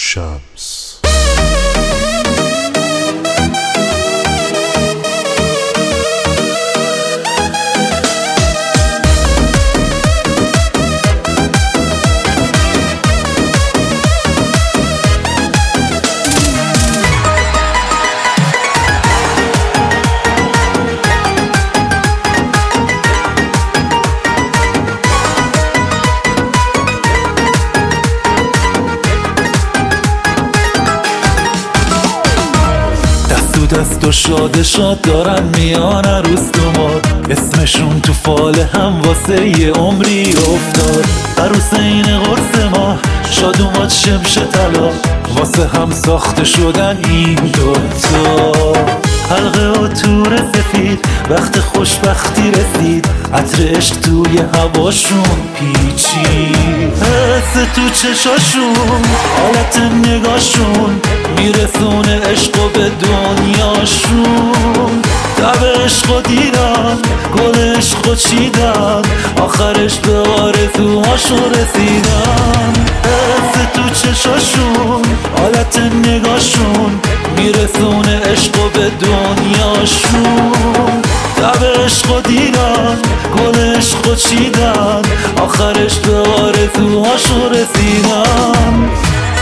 شمس. دست و شاد شاد دارن میان عروس دوماد، اسمشون تو فال هم واسه یه عمری افتاد. عروس این قرص ما شاد اومد شمش طلا، واسه هم ساخته شدن این دوتا. حلقه و تور سفید وقت خوشبختی رسید، عطر عشق توی هواشون پیچید. حس تو چشاشون حالت نگاشون میرسونه عشقو به دنیاشون. دب عشقو دیدن گل عشقو چیدن، آخرش به آرزوهاشون رسیدن. حس تو چشاشون حالت نگاشون میرسونه عشقو به دنیاشون. دب عشقو دیدن گل عشقو چیدن، آخرش به آرزوهاشون رسیدن.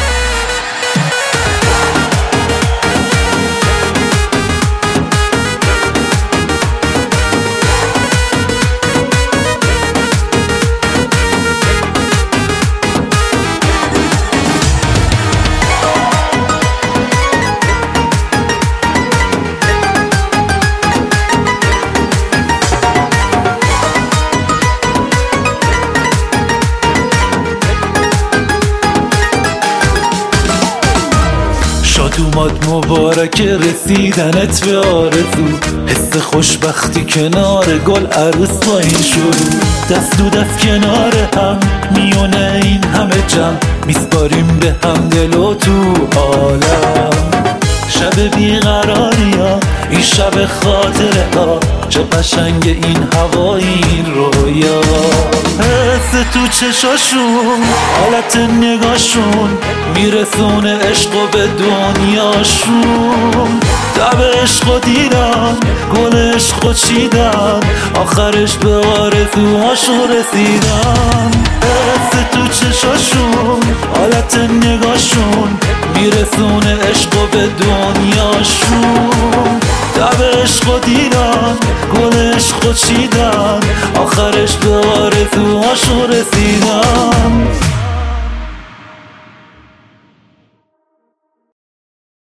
اومد مبارک رسیدنت به آرزو، حس خوشبختی کنار گل عروس با این شروع. دست دو دست کنار هم میونه این همه جمع، میسپاریم به هم دل و تو عالم. شب بیقراریا این شب خاطره ها، چه قشنگ این هوا این رویا. حس تو چشاشون حالت نگاشون میرسونه عشقو به دنیاشون. دب عشقو دیدن گل عشقو چیدن، آخرش به آرزوهاشون رسیدن. حس تو چشاشون حالت نگاشون میرسونه عشقو به دنیاشون. دب عشقو دیدن گل عشقو چیدن، آخرش به آرزوهاشون رسیدن.